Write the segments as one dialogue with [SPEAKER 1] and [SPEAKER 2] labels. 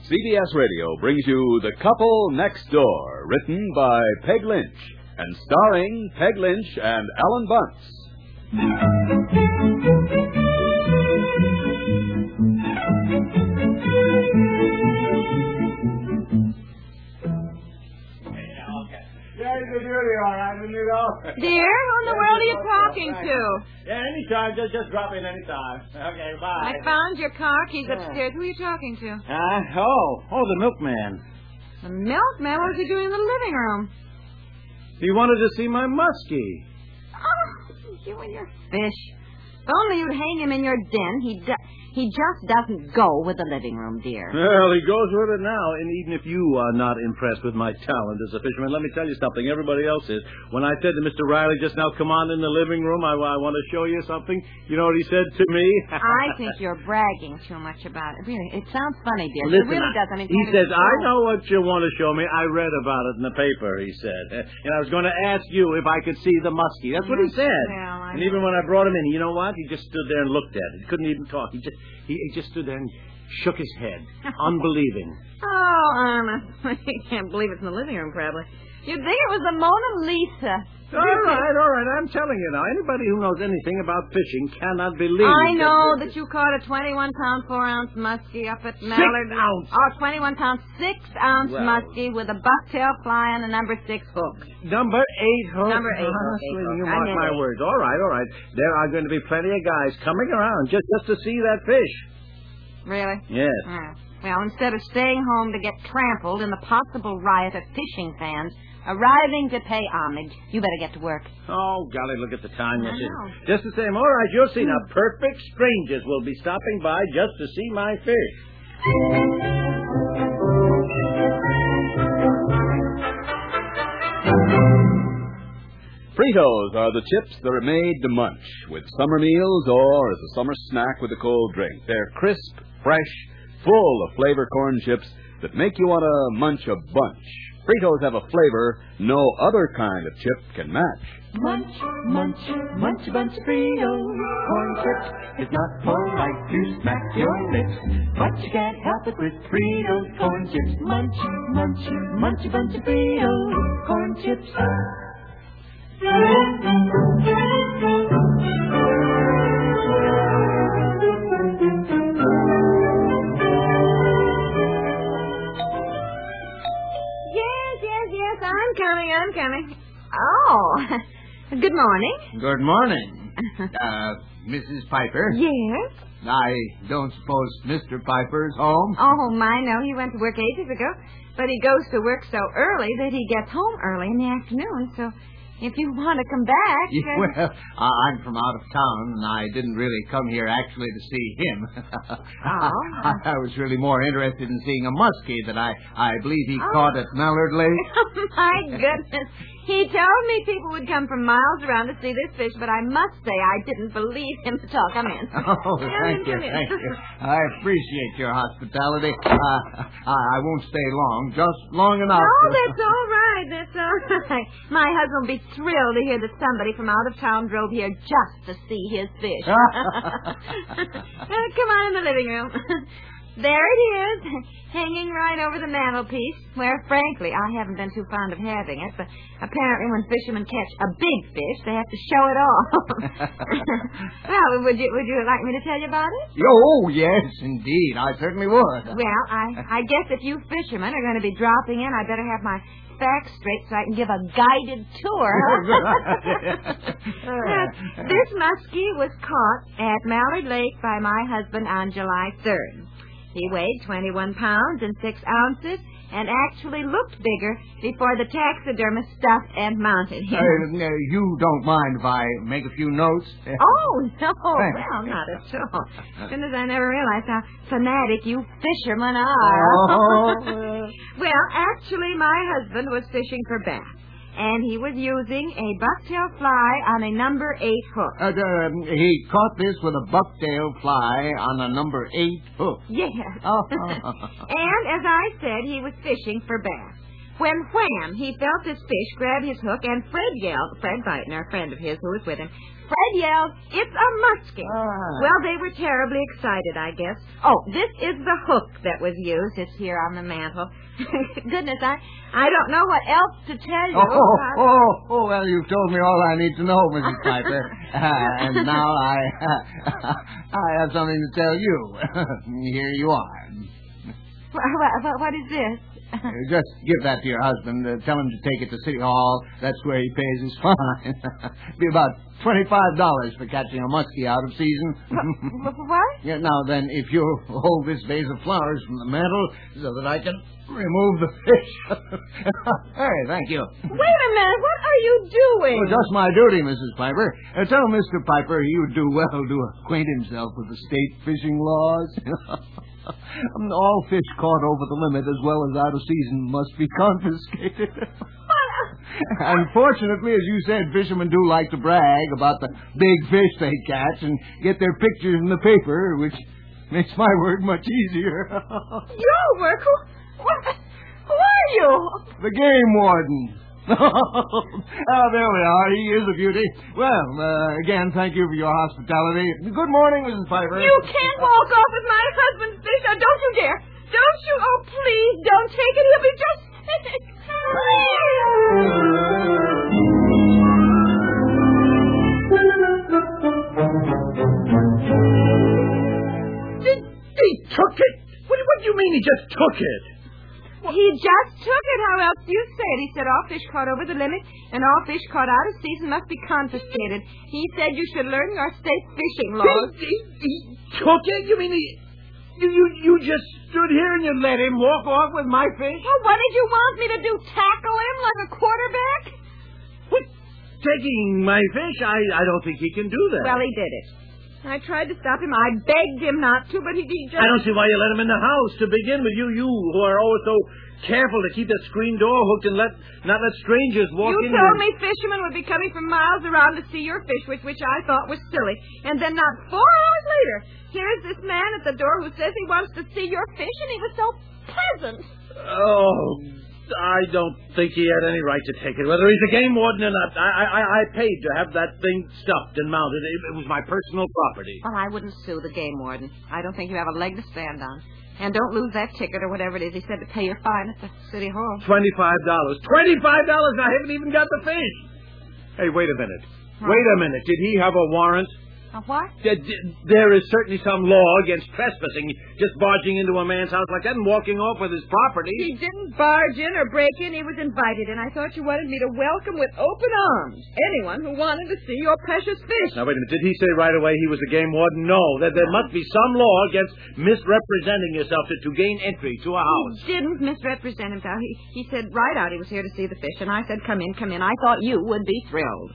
[SPEAKER 1] CBS Radio brings you The Couple Next Door, written by Peg Lynch and starring Peg Lynch and Alan Bunce.
[SPEAKER 2] All right, when you go.
[SPEAKER 3] Dear, who in the world are you talking to?
[SPEAKER 2] Yeah, anytime. Just drop in anytime. Okay, bye.
[SPEAKER 3] I found your car keys upstairs. Who are you talking to?
[SPEAKER 2] The milkman.
[SPEAKER 3] The milkman? What was he doing in the living room?
[SPEAKER 2] He wanted to see my muskie.
[SPEAKER 3] Oh, you and your fish. If only you'd hang him in your den, he just doesn't go with the living room, dear.
[SPEAKER 2] Well, he goes with it now. And even if you are not impressed with my talent as a fisherman, let me tell you something. Everybody else is. When I said to Mr. Riley just now, come on in the living room, I want to show you something. You know what he said to me?
[SPEAKER 3] I think you're bragging too much about it. Really, it sounds funny, dear.
[SPEAKER 2] Listen,
[SPEAKER 3] it really does. I mean,
[SPEAKER 2] he says, I know what you want to show me. I read about it in the paper, he said. And I was going to ask you if I could see the muskie. That's what he said.
[SPEAKER 3] Well,
[SPEAKER 2] and even when I brought him in, you know what? He just stood there and looked at it. He couldn't even talk. He just stood there and shook his head, unbelieving.
[SPEAKER 3] Oh, honestly, I can't believe it's in the living room, probably. You'd think it was the Mona Lisa.
[SPEAKER 2] All right. I'm telling you now. Anybody who knows anything about fishing cannot believe.
[SPEAKER 3] I know that you caught a 21-pound, 4-ounce muskie up at Mallard.
[SPEAKER 2] 6 ounce.
[SPEAKER 3] Oh, 21-pound, 6-ounce muskie with a bucktail fly and a number 6 hook.
[SPEAKER 2] Number 8 hook.
[SPEAKER 3] Number 8 hook.
[SPEAKER 2] Honestly, you mark my words. All right. There are going to be plenty of guys coming around just to see that fish.
[SPEAKER 3] Really?
[SPEAKER 2] Yes.
[SPEAKER 3] Well, instead of staying home to get trampled in the possible riot of fishing fans arriving to pay homage, you better get to work.
[SPEAKER 2] Oh, golly, look at the time.
[SPEAKER 3] I know.
[SPEAKER 2] Just the same. All right, you'll see now. Perfect strangers will be stopping by just to see my fish.
[SPEAKER 1] Fritos are the chips that are made to munch with summer meals or as a summer snack with a cold drink. They're crisp, fresh, full of flavor corn chips that make you want to munch a bunch. Fritos have a flavor no other kind of chip can match.
[SPEAKER 4] Munch, munch, munch a bunch of Fritos. Corn chips is not polite to smack your lips, but you can't help it with Fritos corn chips. Munch, munch, munch a bunch of Fritos. Corn chips.
[SPEAKER 3] Yes, I'm coming. Oh, good morning.
[SPEAKER 5] Good morning. Mrs. Piper?
[SPEAKER 3] Yes?
[SPEAKER 5] I don't suppose Mr. Piper's home?
[SPEAKER 3] Oh, my, no. He went to work ages ago. But he goes to work so early that he gets home early in the afternoon. So if you want to come back...
[SPEAKER 5] Well, I'm from out of town, and I didn't really come here actually to see him.
[SPEAKER 3] Oh.
[SPEAKER 5] I was really more interested in seeing a muskie that I believe he caught at Mallard Lake.
[SPEAKER 3] Oh, my goodness. He told me people would come from miles around to see this fish, but I must say I didn't believe him at all. Come in.
[SPEAKER 5] Oh, thank you. I appreciate your hospitality. I won't stay long, just long enough.
[SPEAKER 3] Oh, that's all right. My husband will be thrilled to hear that somebody from out of town drove here just to see his fish. Come on in the living room. There it is, hanging right over the mantelpiece, where, frankly, I haven't been too fond of having it, but apparently when fishermen catch a big fish, they have to show it off. Well, would you like me to tell you about it?
[SPEAKER 5] Oh, yes, indeed. I certainly would.
[SPEAKER 3] Well, I guess if you fishermen are going to be dropping in, I better have my facts straight so I can give a guided tour. This muskie was caught at Mallard Lake by my husband on July 3rd. He weighed 21 pounds and 6 ounces and actually looked bigger before the taxidermist stuffed and mounted him.
[SPEAKER 5] You don't mind if I make a few notes?
[SPEAKER 3] Oh, no. Well, not at all. Goodness, I never realized how fanatic you fishermen are.
[SPEAKER 5] Oh.
[SPEAKER 3] Well, actually, my husband was fishing for bass. And he was using a bucktail fly on a number 8 hook.
[SPEAKER 5] He caught this with a bucktail fly on a number 8 hook.
[SPEAKER 3] Yes.
[SPEAKER 5] Oh.
[SPEAKER 3] And as I said, he was fishing for bass. when wham, he felt this fish grab his hook, and Fred yelled, Fred Beitner, a friend of his who was with him, Fred yelled, "It's a muskie." Well, they were terribly excited, I guess. Oh, this is the hook that was used. It's here on the mantel. Goodness, I don't know what else to tell you.
[SPEAKER 5] Well, you've told me all I need to know, Mrs. Piper. And now I have something to tell you. Here you are.
[SPEAKER 3] What is this?
[SPEAKER 5] Just give that to your husband. Tell him to take it to City Hall. That's where he pays his fine. Be about $25 for catching a muskie out of season.
[SPEAKER 3] What?
[SPEAKER 5] Yeah, now then, if you'll hold this vase of flowers from the mantel so that I can remove the fish. Hey, thank you.
[SPEAKER 3] Wait a minute. What are you doing?
[SPEAKER 5] Well, just my duty, Mrs. Piper. Tell Mr. Piper he would do well to acquaint himself with the state fishing laws. All fish caught over the limit as well as out of season must be confiscated. Unfortunately, as you said, fishermen do like to brag about the big fish they catch and get their pictures in the paper, which makes my work much easier.
[SPEAKER 3] Your work? Who are you?
[SPEAKER 5] The game warden. There we are. He is a beauty. Well, again, thank you for your hospitality. Good morning, Mrs. Piper.
[SPEAKER 3] You can't walk off with my husband's fish. Now, don't you dare. Don't you? Oh, please, don't take it. He'll be just sick.
[SPEAKER 2] He took it? What do you mean he just took it?
[SPEAKER 3] He just took it. How else do you say it? He said all fish caught over the limit and all fish caught out of season must be confiscated. He said you should learn your state fishing laws.
[SPEAKER 2] He took it? You mean you just stood here and you let him walk off with my fish?
[SPEAKER 3] Well, what did you want me to do? Tackle him like a quarterback?
[SPEAKER 2] What? Taking my fish? I don't think he can do that.
[SPEAKER 3] Well, he did it. I tried to stop him. I begged him not to, but he just...
[SPEAKER 2] I don't see why you let him in the house to begin with. You who are always so careful to keep that screen door hooked and not let strangers walk in.
[SPEAKER 3] You told me fishermen would be coming from miles around to see your fish, which I thought was silly. And then not 4 hours later, here's this man at the door who says he wants to see your fish, and he was so pleasant.
[SPEAKER 2] Oh, I don't think he had any right to take it. Whether he's a game warden or not, I paid to have that thing stuffed and mounted. It was my personal property.
[SPEAKER 3] Well, I wouldn't sue the game warden. I don't think you have a leg to stand on. And don't lose that ticket or whatever it is he said to pay your fine at the City Hall.
[SPEAKER 2] $25. $25? I haven't even got the fish. Hey, wait a minute. Wait a minute. Did he have a warrant?
[SPEAKER 3] A what?
[SPEAKER 2] There is certainly some law against trespassing, just barging into a man's house like that and walking off with his property.
[SPEAKER 3] He didn't barge in or break in. He was invited, and I thought you wanted me to welcome with open arms anyone who wanted to see your precious fish.
[SPEAKER 2] Now, wait a minute. Did he say right away he was a game warden? No. There must be some law against misrepresenting yourself to gain entry to a house.
[SPEAKER 3] He didn't misrepresent himself. He said right out he was here to see the fish, and I said, come in, come in. I thought you would be thrilled.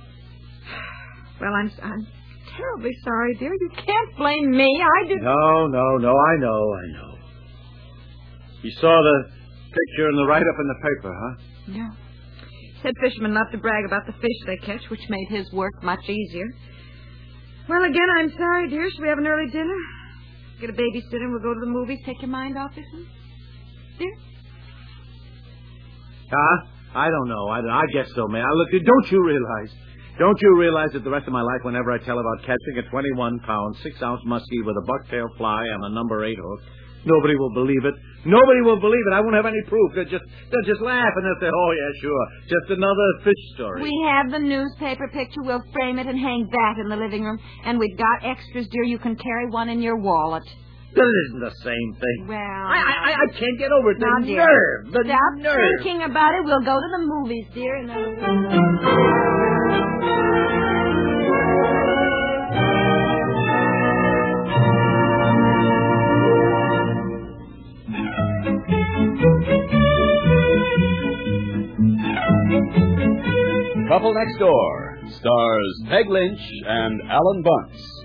[SPEAKER 3] Well, I'm terribly sorry, dear. You can't blame me. I didn't...
[SPEAKER 2] No. I know. You saw the picture and the write-up in the paper, huh?
[SPEAKER 3] Yeah. Said fishermen love to brag about the fish they catch, which made his work much easier. Well, again, I'm sorry, dear. Should we have an early dinner? Get a babysitter and we'll go to the movies. Take your mind off this one? Dear?
[SPEAKER 2] Huh? I don't know. I guess so, man. Look, don't you realize that the rest of my life, whenever I tell about catching a 21-pound, 6-ounce muskie with a bucktail fly on a number 8 hook, nobody will believe it. Nobody will believe it. I won't have any proof. They'll just laugh and they'll say, oh, yeah, sure. Just another fish story.
[SPEAKER 3] We have the newspaper picture. We'll frame it and hang that in the living room. And we've got extras, dear. You can carry one in your wallet.
[SPEAKER 2] That isn't the same thing.
[SPEAKER 3] Well...
[SPEAKER 2] I can't get over it.
[SPEAKER 3] Now,
[SPEAKER 2] The
[SPEAKER 3] dear,
[SPEAKER 2] nerve. The
[SPEAKER 3] stop
[SPEAKER 2] nerve.
[SPEAKER 3] thinking about it. We'll go to the movies, dear. And
[SPEAKER 1] Couple Next Door stars Peg Lynch and Alan Bunce.